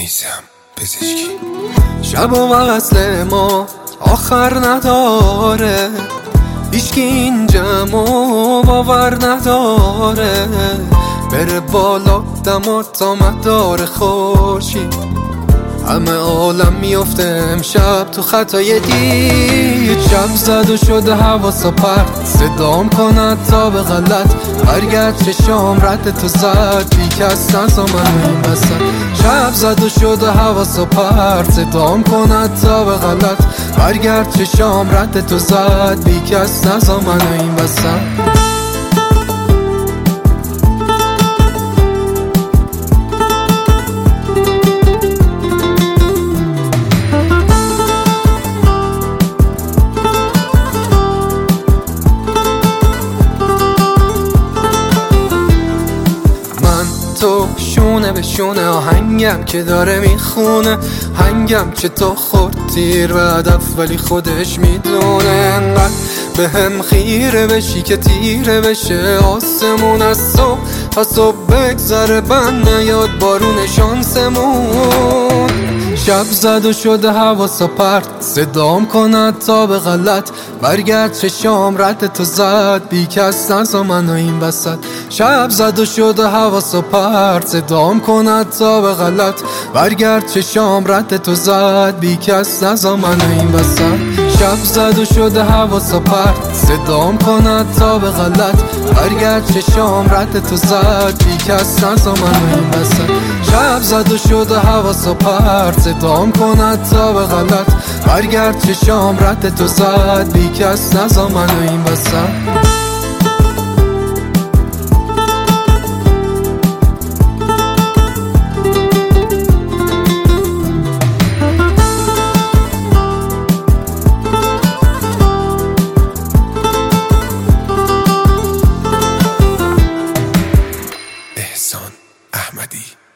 میثم پزشکی. شب و وصل ما آخر نداره، هیچکی این جمع باور نداره. بره بالا دما تا مدار خورشید، همه عالم میفته امشب تو خطای دید. شب زد و شده حواس و پرت، صدام کند تا به غلط. برگرد چشام رد تو زد، بی کس نزا من این وسط. شب زد و شده حواس و پرت، صدام کند تا به غلط. برگرد چشام رد تو زد، بی کس نزا من این وسط. تو شونه به شونه آهنگم که داره میخونه، هنگم که تو خورد تیر به هدف ولی خودش میدونه. انقدر به هم خیره بشی که تیره بشه آسمون، از صبح تا صبح بگذره بند نیاد بارون شانسمون. شب زد و شده حواس و پرت، صدام کند تا به غلط. برگرد چشام رد تو زد، بی کس نزا منو این وسط. شب زد و شده حواس و پرت، صدام کند تا به غلط. برگرد چشام رد تو زد، بی کس نزا منو این وسط. شب زد و شده حواس و پرت، صدام کند تا به غلط. برگرد چشام رد تو زد، بی کس نزا منو این وسط. شب زد و شده حواس و پرت، صدام کند تا به غلط. برگرد چشام رد تو زد، بی کس نزا منو این وسط. احسان احمدی.